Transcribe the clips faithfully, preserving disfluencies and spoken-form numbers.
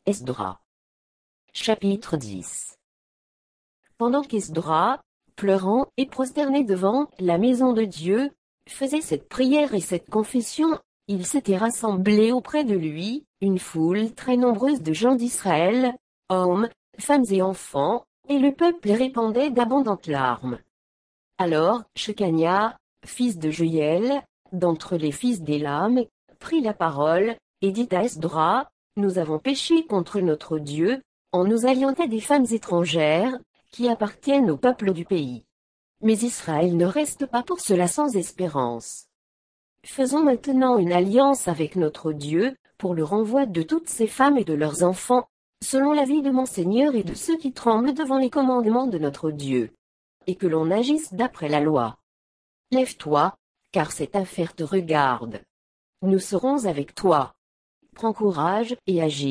Esdra. Chapitre dix. Pendant qu'Esdra, pleurant et prosterné devant la maison de Dieu, faisait cette prière et cette confession, il s'était rassemblé auprès de lui une foule très nombreuse de gens d'Israël, hommes, femmes et enfants, et le peuple répandait d'abondantes larmes. Alors, Shekania, fils de Joël, d'entre les fils d'Élam, prit la parole, et dit à Esdra, « Nous avons péché contre notre Dieu, en nous alliant à des femmes étrangères, qui appartiennent au peuple du pays. Mais Israël ne reste pas pour cela sans espérance. Faisons maintenant une alliance avec notre Dieu, pour le renvoi de toutes ces femmes et de leurs enfants, selon l'avis de mon Seigneur et de ceux qui tremblent devant les commandements de notre Dieu. Et que l'on agisse d'après la loi. Lève-toi, car cette affaire te regarde. Nous serons avec toi. Prends courage et agis. »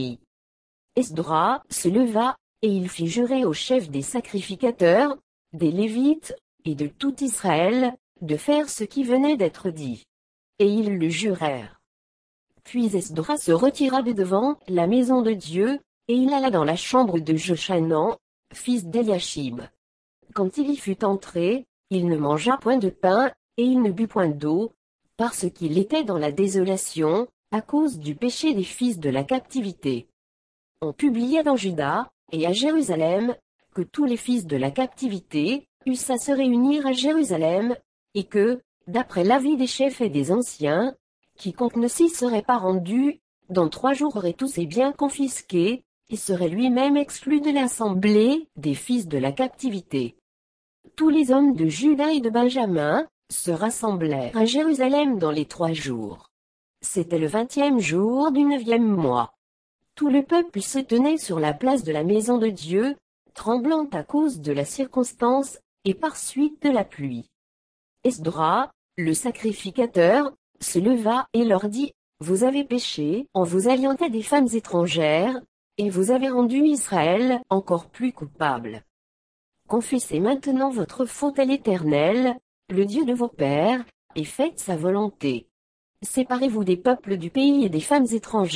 Esdra se leva, et il fit jurer au chef des sacrificateurs, des Lévites, et de tout Israël, de faire ce qui venait d'être dit. Et ils le jurèrent. Puis Esdra se retira de devant la maison de Dieu, et il alla dans la chambre de Jochanan, fils d'Eliashib. Quand il y fut entré, il ne mangea point de pain, et il ne but point d'eau, parce qu'il était dans la désolation, à cause du péché des fils de la captivité. On publia dans Juda, et à Jérusalem, que tous les fils de la captivité eussent à se réunir à Jérusalem, et que, d'après l'avis des chefs et des anciens, quiconque ne s'y serait pas rendu, dans trois jours aurait tous ses biens confisqués, et serait lui-même exclu de l'assemblée des fils de la captivité. Tous les hommes de Juda et de Benjamin se rassemblèrent à Jérusalem dans les trois jours. C'était le vingtième jour du neuvième mois. Tout le peuple se tenait sur la place de la maison de Dieu, tremblant à cause de la circonstance, et par suite de la pluie. Esdra, le sacrificateur, se leva et leur dit, « Vous avez péché en vous alliant à des femmes étrangères, et vous avez rendu Israël encore plus coupable. Confessez maintenant votre faute à l'Éternel, le Dieu de vos pères, et faites sa volonté. Séparez-vous des peuples du pays et des femmes étrangères. »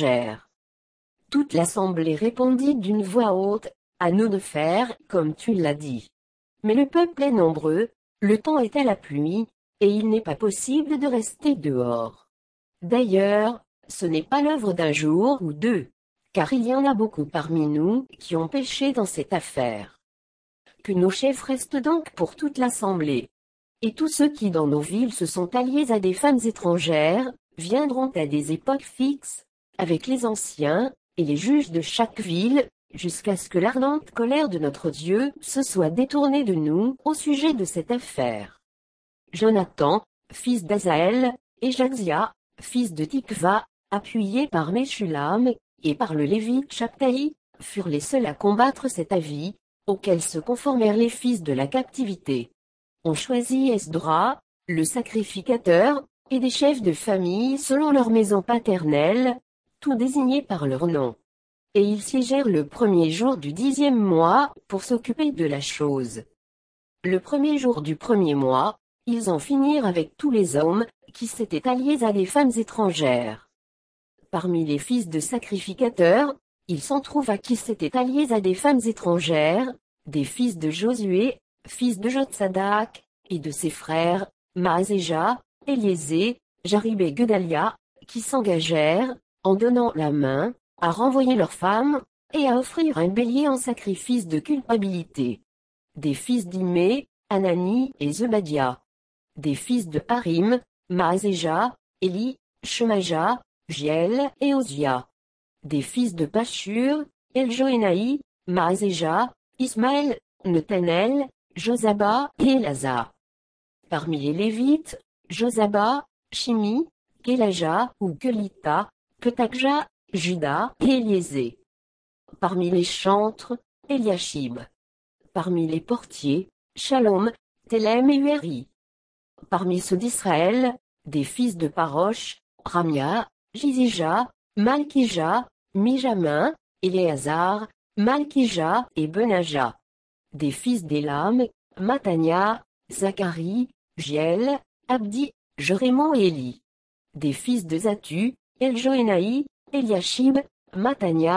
Toute l'assemblée répondit d'une voix haute, « À nous de faire comme tu l'as dit. Mais le peuple est nombreux, le temps est à la pluie, et il n'est pas possible de rester dehors. D'ailleurs, ce n'est pas l'œuvre d'un jour ou deux, car il y en a beaucoup parmi nous qui ont péché dans cette affaire. Que nos chefs restent donc pour toute l'assemblée. Et tous ceux qui dans nos villes se sont alliés à des femmes étrangères, viendront à des époques fixes, avec les anciens, et les juges de chaque ville, jusqu'à ce que l'ardente colère de notre Dieu se soit détournée de nous au sujet de cette affaire. Jonathan, fils d'Azaël, et Jadzia, fils de Tikva, appuyés par Meshulam, et par le Lévite Chaptaï, furent les seuls à combattre cet avis, auquel se conformèrent les fils de la captivité. On choisit Esdra, le sacrificateur, et des chefs de famille selon leur maison paternelle, tous désignés par leur nom. Et ils siégèrent le premier jour du dixième mois, pour s'occuper de la chose. Le premier jour du premier mois, ils en finirent avec tous les hommes, qui s'étaient alliés à des femmes étrangères. Parmi les fils de sacrificateurs, il s'en trouva qui s'étaient alliés à des femmes étrangères, des fils de Josué, fils de Jotsadak, et de ses frères, Maazéja, Éliésé, Jarib et Gedalia, qui s'engagèrent, en donnant la main, à renvoyer leurs femmes, et à offrir un bélier en sacrifice de culpabilité. Des fils d'Imé, Anani et Zebadia. Des fils de Harim, Maazéja, Éli, Shemaja, Giel et Ozia. Des fils de Pashur, Eljoénaï, Maazéja, Ismaël, Netanel, Josaba et Elasa. Parmi les Lévites, Josaba, Shimi, Kélaja ou Kelita, Petakja, Juda et Éliésé. Parmi les chantres, Eliashib. Parmi les portiers, Shalom, Télem et Ueri. Parmi ceux d'Israël, des fils de Parosh, Ramia, Jizija, Malkija, Mijamin, Éléazar, Malkija et Benaja. Des fils d'Élam, Matania, Zacharie, Giel, Abdi, Jérémon et Élie. Des fils de Zatu, Eljoénaï, Eliashib, Matania,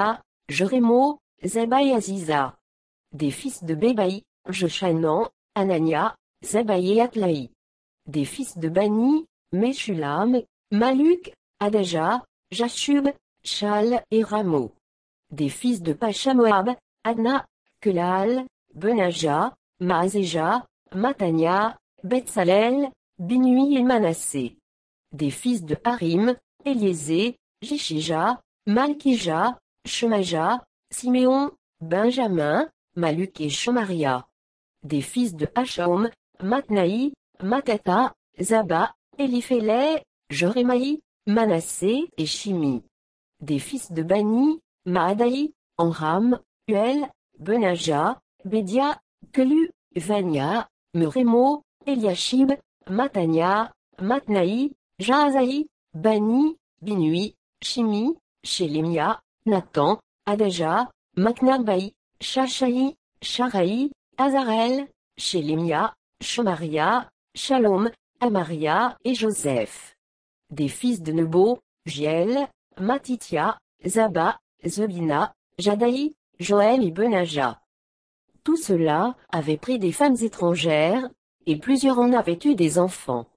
Jérémo, Zeba et Aziza. Des fils de Bébaï, Joshanan, Anania, Zeba et Atlaï. Des fils de Bani, Meshulam, Maluk, Adaja, Jashub, Shal et Ramo. Des fils de Pachamoab, Adna, Kelal, Benaja, Maaseja, Matania, Betsalel, Binui et Manassé. Des fils de Harim, Éliézé, Jishija, Malkija, Shemaja, Siméon, Benjamin, Maluk et Shomaria. Des fils de Hachom, Matnaï, Matata, Zaba, Eliphélé, Jorémaï, Manassé et Shimi. Des fils de Bani, Maadaï, Amram, Uel, Benaja, Bédia, Kelu, Vania, Meremo, Eliashib, Matania, Matnaï, Jaazaï, Bani, Binui, Shimi, Shelemia, Nathan, Adaja, Maknabaï, Shashaï, Sharaï, Azarel, Shelemia, Shomaria, Shalom, Amaria et Joseph. Des fils de Nebo, Giel, Matitia, Zaba, Zebina, Jadaï, Joël et Benaja. Tout cela avait pris des femmes étrangères, et plusieurs en avaient eu des enfants.